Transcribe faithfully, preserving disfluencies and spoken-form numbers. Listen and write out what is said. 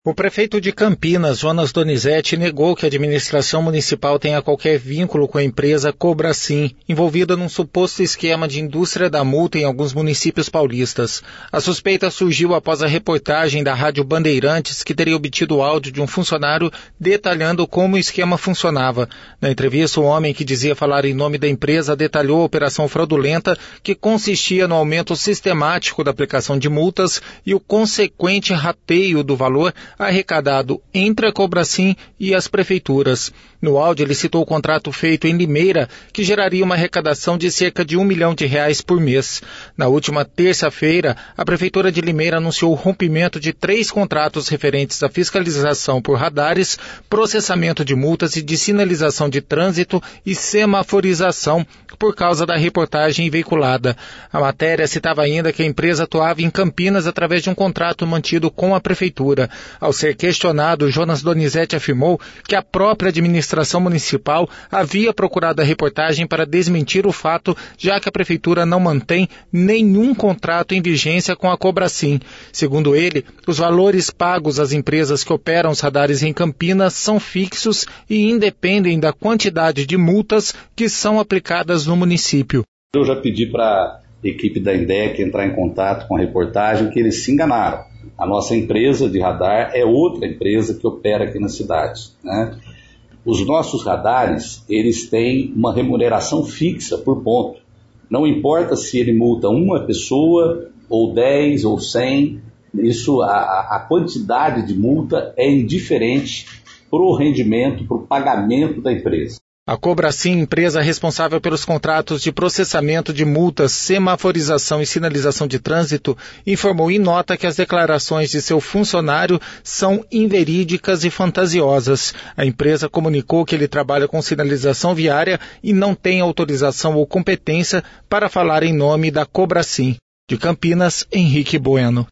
O prefeito de Campinas, Jonas Donizete, negou que a administração municipal tenha qualquer vínculo com a empresa Cobracim, envolvida num suposto esquema de indústria da multa em alguns municípios paulistas. A suspeita surgiu após a reportagem da Rádio Bandeirantes, que teria obtido o áudio de um funcionário detalhando como o esquema funcionava. Na entrevista, o homem que dizia falar em nome da empresa detalhou a operação fraudulenta, que consistia no aumento sistemático da aplicação de multas e o consequente rateio do valor arrecadado entre a Cobracim e as prefeituras. No áudio, ele citou o contrato feito em Limeira, que geraria uma arrecadação de cerca de um milhão de reais por mês. Na última terça-feira, a Prefeitura de Limeira anunciou o rompimento de três contratos referentes à fiscalização por radares, processamento de multas e de sinalização de trânsito e semaforização, por causa da reportagem veiculada. A matéria citava ainda que a empresa atuava em Campinas através de um contrato mantido com a Prefeitura. Ao ser questionado, Jonas Donizete afirmou que a própria administração municipal havia procurado a reportagem para desmentir o fato, já que a Prefeitura não mantém nenhum contrato em vigência com a Cobracim. Segundo ele, os valores pagos às empresas que operam os radares em Campinas são fixos e independem da quantidade de multas que são aplicadas no município. Eu já pedi para a equipe da INDEC entrar em contato com a reportagem, que eles se enganaram. A nossa empresa de radar é outra empresa que opera aqui na cidade, né? Os nossos radares, eles têm uma remuneração fixa por ponto. Não importa se ele multa uma pessoa, ou dez, ou cem, isso, a, a quantidade de multa é indiferente para o rendimento, para o pagamento da empresa. A Cobracim, empresa responsável pelos contratos de processamento de multas, semaforização e sinalização de trânsito, informou em nota que as declarações de seu funcionário são inverídicas e fantasiosas. A empresa comunicou que ele trabalha com sinalização viária e não tem autorização ou competência para falar em nome da Cobracim. De Campinas, Henrique Bueno.